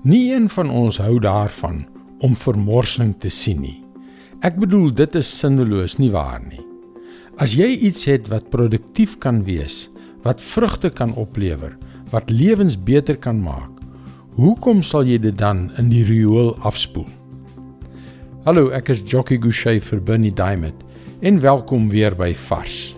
Nie een van ons hou daarvan om vermorsing te sien nie. Ek bedoel, dit is sinneloos, nie waar nie. As jy iets het wat produktief kan wees, wat vrugte kan oplewer, wat lewens beter kan maak, hoekom sal jy dit dan in die riool afspoel? Hallo, ek is Jockey Gouchee vir Bernie Diamond en welkom weer by Vars.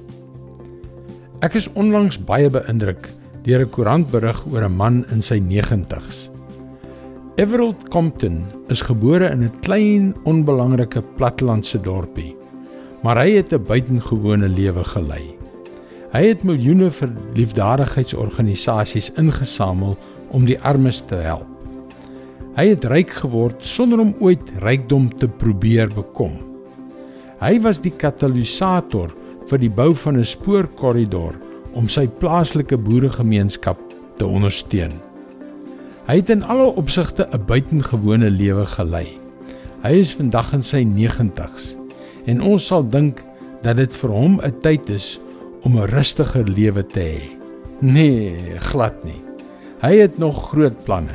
Ek is onlangs baie beïndruk deur 'n koerantberig oor 'n man in sy 90's. Everett Compton is gebore in 'n klein, onbelangrike plattelandse dorpie, maar hy het 'n buitengewone lewe gelei. Hy het miljoene vir liefdadigheidsorganisasies ingesamel om die armes te help. Hy het ryk geword sonder om ooit rykdom te probeer bekom. Hy was die katalisator vir die bou van 'n spoorkorridor om sy plaaslike boeregemeenskap te ondersteun. Hy het in alle opsigte 'n buitengewone lewe gelei. Hy is vandag in sy 90's en ons sal dink dat dit vir hom 'n tyd is om 'n rustiger lewe te hê. Nee, glad nie. Hy het nog groot planne.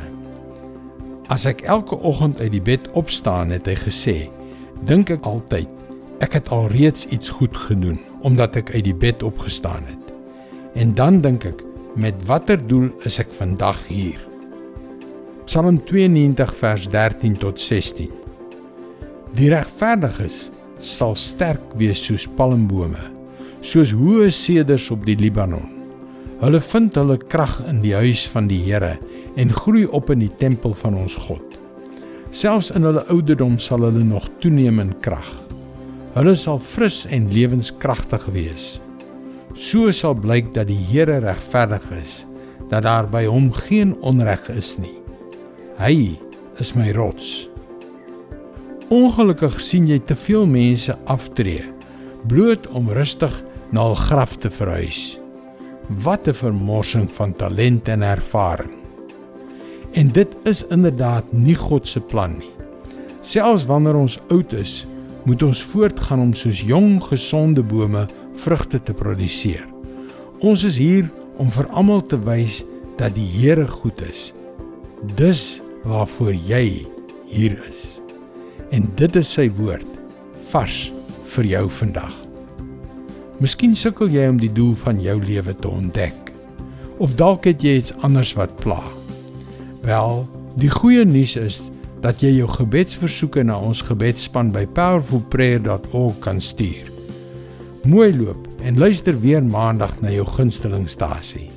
As ek elke oggend uit die bed opstaan, het hy gesê, dink ek altyd, ek het alreeds iets goed gedoen, omdat ek uit die bed opgestaan het. En dan dink ek, met watter doel is ek vandag hier? Psalm 92 vers 13 tot 16. Die regverdiges sal sterk wees soos palmbome, soos hoë seders op die Libanon. Hulle vind hulle krag in die huis van die Here en groei op in die tempel van ons God. Selfs in hulle ouderdom sal hulle nog toeneem in krag. Hulle sal fris en lewenskragtig wees. So sal blyk dat die Here regverdig is, dat daar by hom geen onreg is nie. Hy is my rots. Ongelukkig sien jy te veel mense aftree, bloot om rustig na hul graf te verhuis. Wat 'n vermorsing van talent en ervaring. En dit is inderdaad nie God se plan nie. Selfs wanneer ons oud is, moet ons voortgaan om soos jong, gesonde bome vrugte te produseer. Ons is hier om vir almal te wys dat die Here goed is. Dis waarvoor jy hier is. En dit is sy woord, vars vir jou vandag. Miskien sukkel jy om die doel van jou lewe te ontdek. Of dalk het jy iets anders wat pla. Wel, die goeie nuus is dat jy jou gebedsversoeke na ons gebedsspan by powerfulprayer.org kan stuur. Mooi loop en luister weer maandag na jou gunstelingstasie.